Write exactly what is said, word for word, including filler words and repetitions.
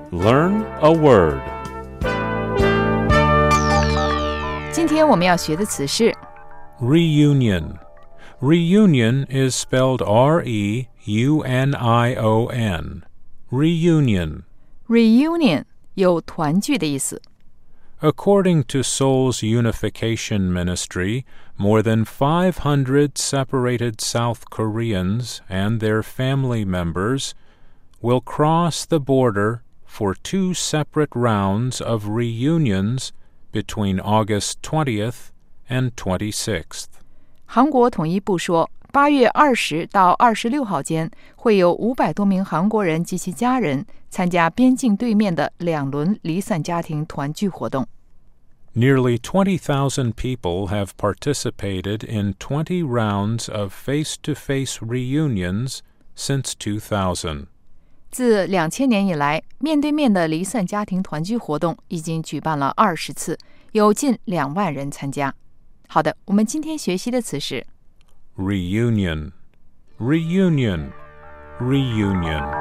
Learn a word. 今天我们要学的词是 Reunion. Reunion is spelled R E U N I O N. Reunion. reunion， 有团聚的意思。 According to Seoul's Unification Ministry, more than five hundred separated South Koreans and their family members will cross the border for two separate rounds of reunions between August twentieth and twenty-sixth. 韩国统一部说，八月二十到二十六号间，会有五百多名韩国人及其家人参加边境对面的两轮离散家庭团聚活动。 Nearly twenty thousand people have participated in twenty rounds of face-to-face reunions since two thousand. 自两千年以来，面对面的离散家庭团聚活动已经举办了二十次，有近两万人参加。好的，我们今天学习的词是 Reunion. Reunion. Reunion.